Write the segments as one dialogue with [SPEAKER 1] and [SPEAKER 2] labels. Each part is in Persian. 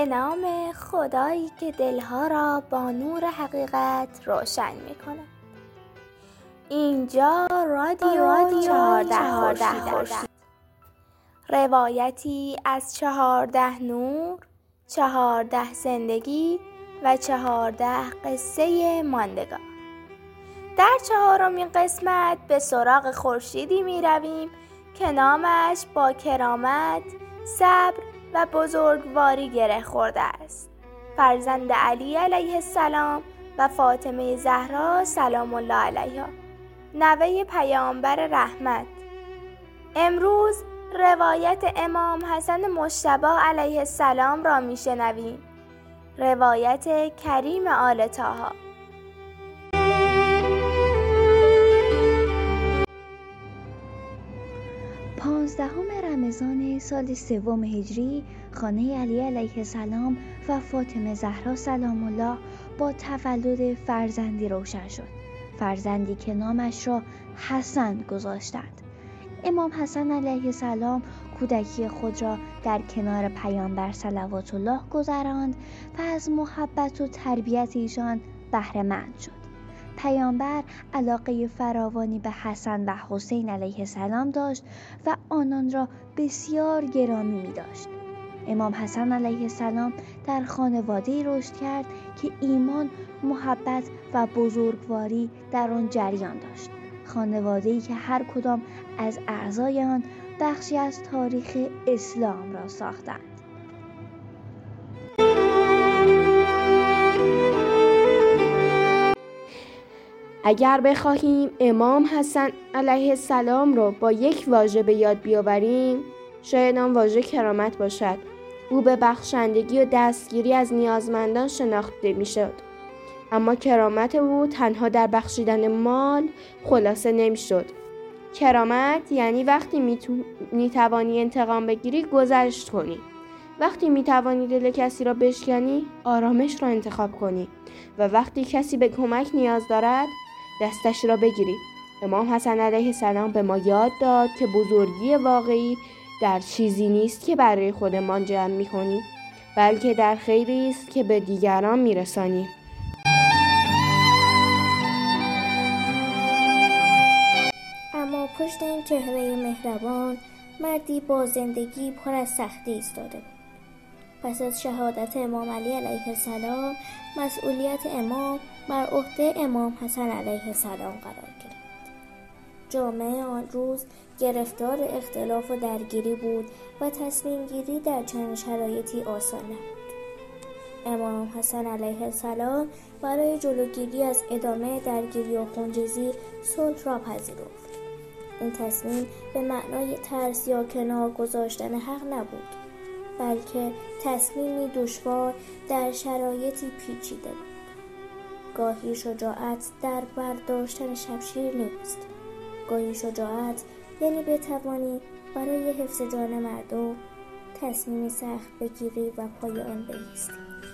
[SPEAKER 1] نام خدایی که دلها را با نور حقیقت روشن می‌کند. اینجا رادیو 14 خورشید. روایتی از 14 نور، 14 زندگی و 14 قصه ماندگار. در 4مین قسمت به سراغ خورشیدی می رویم که نامش با کرامت، صبر و بزرگواری گره خورده است. فرزند علی علیه السلام و فاطمه زهرا سلام الله علیها، نوه پیامبر رحمت. امروز روایت امام حسن مجتبی علیه السلام را می شنویم. روایت کریم آل طاها.
[SPEAKER 2] پانزدهم رمضان سال 3 هجری خانه علی علیه السلام و فاطمه زهرا سلام الله با تولد فرزندی روشن شد. فرزندی که نامش را حسن گذاشتند. امام حسن علیه السلام کودکی خود را در کنار پیامبر صلوات الله گذراند و از محبت و تربیت ایشان بهره مند شد. پیامبر علاقه فراوانی به حسن و حسین علیه السلام داشت و آنان را بسیار گرامی می داشت. امام حسن علیه السلام در خانواده‌ای رشد کرد که ایمان، محبت و بزرگواری در آن جریان داشت. خانواده‌ای که هر کدام از اعضای آن بخشی از تاریخ اسلام را ساختند.
[SPEAKER 3] اگر بخواهیم امام حسن علیه السلام را با یک واژه به یاد بیاوریم، شاید آن واژه کرامت باشد. او به بخشندگی و دستگیری از نیازمندان شناخته می‌شد. اما کرامت او تنها در بخشیدن مال خلاصه نمی‌شد. کرامت یعنی وقتی می‌توانی انتقام بگیری، گذشت کنی. وقتی می‌توانی دل کسی را بشکنی، آرامش را انتخاب کنی. و وقتی کسی به کمک نیاز دارد، دستش را بگیری. امام حسن علیه السلام به ما یاد داد که بزرگی واقعی در چیزی نیست که برای خودمان جمع می‌کنیم، بلکه در خیری است که به دیگران می‌رسانیم.
[SPEAKER 4] اما پشت این چهره مهربان مردی با زندگی پر از سختی ایستاده بود. پس از شهادت امام علی علیه السلام، مسئولیت امام بر عهده امام حسن علیه السلام قرار گرفت. جامعه آن روز گرفتار اختلاف و درگیری بود و تصمیم گیری در چنین شرایطی آسان نبود. امام حسن علیه السلام برای جلوگیری از ادامه درگیری و خونریزی صلح را پذیرفت. این تصمیم به معنای ترس یا کنار گذاشتن حق نبود، بلکه تصمیمی دشوار در شرایطی پیچیده بود. گاهی شجاعت در برداشتن شمشیر نیست. گاهی شجاعت یعنی بتوانی برای حفظ جان مردم تصمیمی سخت بگیری و پای آن بایستی.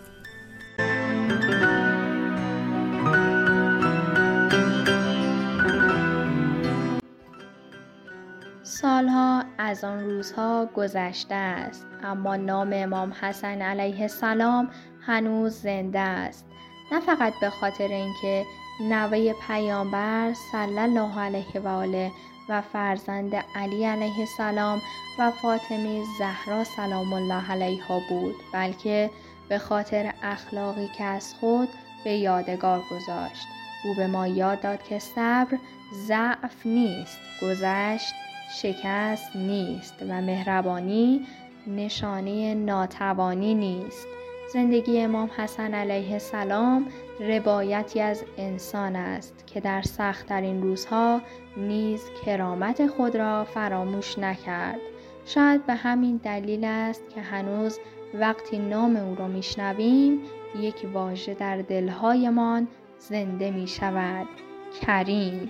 [SPEAKER 5] سالها از آن روزها گذشته است، اما نام امام حسن علیه السلام هنوز زنده است. نه فقط به خاطر اینکه نوه پیامبر صلی الله علیه و آله و فرزند علی علیه السلام و فاطمه زهرا سلام الله علیها بود، بلکه به خاطر اخلاقی که از خود به یادگار گذاشت. او به ما یاد داد که صبر ضعف نیست، گذشت شکست نیست و مهربانی نشانه ناتوانی نیست. زندگی امام حسن علیه السلام روایتی از انسان است که در سخت‌ترین روزها نیز کرامت خود را فراموش نکرد. شاید به همین دلیل است که هنوز وقتی نام او را میشنویم یک واژه در دلهایمان زنده می شود: کریم.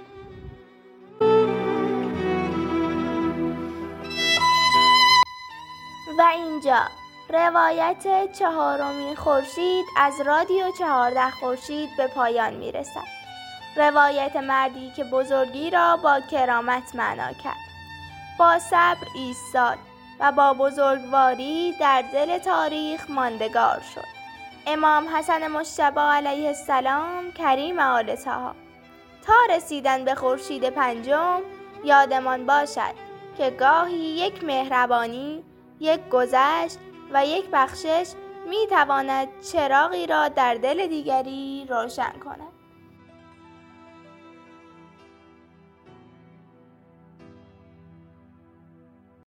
[SPEAKER 1] و اینجا روایت 4مین خورشید از رادیو 14 خورشید به پایان می رسد. روایت مردی که بزرگی را با کرامت معنا کرد. با صبر ایستاد، و با بزرگواری در دل تاریخ ماندگار شد. امام حسن مجتبی علیه السلام کریم آل طه. تا رسیدن به خورشید پنجم یادمان باشد که گاهی یک مهربانی، یک گذشت و یک بخشش می تواند چراغی را در دل دیگری روشن کند.